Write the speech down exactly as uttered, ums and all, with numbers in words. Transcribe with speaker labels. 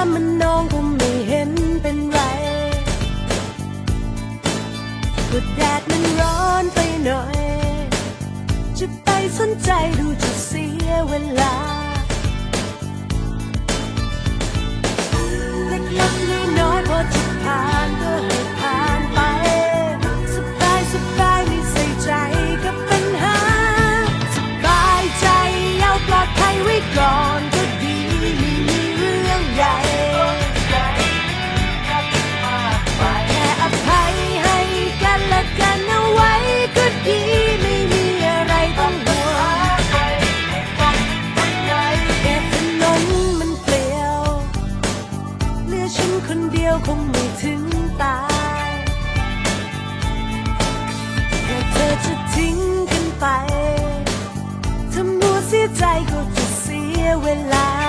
Speaker 1: มันน้องก็ไม่เห็นเป็นไรก็แดดมันร้อนไปหน่อยจะไปสนใจดูจะเสียเวลาเล็กๆน้อยๆพอจะผ่านก็ให้ผ่านไปสบายสบายไม่ใส่ใจกับปัญหาสบายใจเอาปลอดภัยไว้ก่อนก็ดีไม่มีเรื่องใหญ่แค่อภัยให้กันและกันเอาไว้ก็ดีไม่มีอะไรต้องห่วงแค่ถนนมันเปลี่ยวเหลือฉันคนเดียวคงไม่ถึงตายแค่เธอจะทิ้งกันไปถ้ามัวเสียใจก็จะเสียเวลา